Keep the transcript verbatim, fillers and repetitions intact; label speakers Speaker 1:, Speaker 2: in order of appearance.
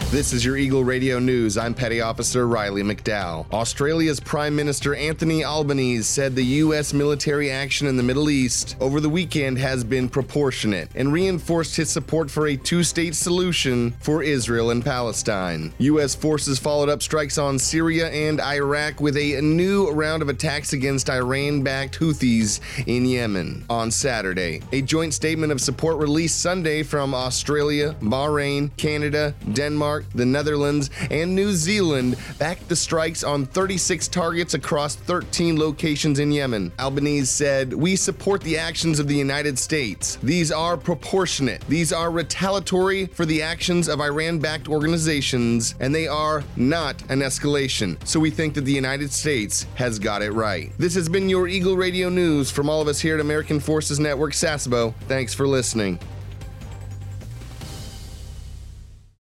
Speaker 1: This is your Eagle Radio News. I'm Petty Officer Riley McDowell. Australia's Prime Minister Anthony Albanese said the U S military action in the Middle East over the weekend has been proportionate and reinforced his support for a two-state solution for Israel and Palestine. U S forces followed up strikes on Syria and Iraq with a new round of attacks against Iran-backed Houthis in Yemen on Saturday. A joint statement of support released Sunday from Australia, Bahrain, Canada, Denmark, the Netherlands, and New Zealand backed the strikes on thirty-six targets across thirteen locations in Yemen. Albanese said, "We support the actions of the United States. These are proportionate. These are retaliatory for the actions of Iran-backed organizations, and they are not an escalation. So we think that the United States has got it right." This has been your Eagle Radio News from all of us here at American Forces Network S A S B O. Thanks for listening.